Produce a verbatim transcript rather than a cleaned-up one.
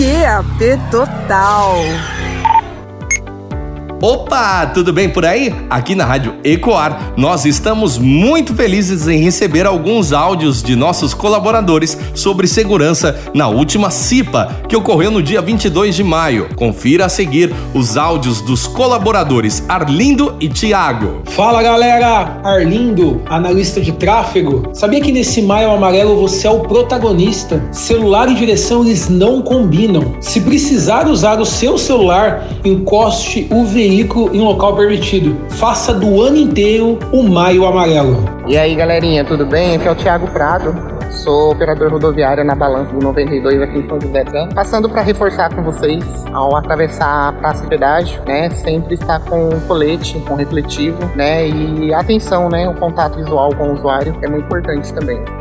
Q A P Total. Opa, tudo bem por aí? Aqui na Rádio Ecoar, nós estamos muito felizes em receber alguns áudios de nossos colaboradores sobre segurança na última CIPA, que ocorreu no dia vinte e dois de maio. Confira a seguir os áudios dos colaboradores Arlindo e Tiago. Fala galera, Arlindo, analista de tráfego. Sabia que nesse Maio Amarelo você é o protagonista? Celular e direção eles não combinam. Se precisar usar o seu celular, encoste o veículo em local permitido. Faça do ano inteiro o Maio Amarelo. E aí galerinha, tudo bem? Aqui é o Thiago Prado. Sou operador rodoviário na Balança do noventa e dois aqui em São José dos Campos. Passando para reforçar com vocês, ao atravessar a praça de pedágio, né, sempre estar com colete, com refletivo, né, e atenção, né, o contato visual com o usuário é muito importante também.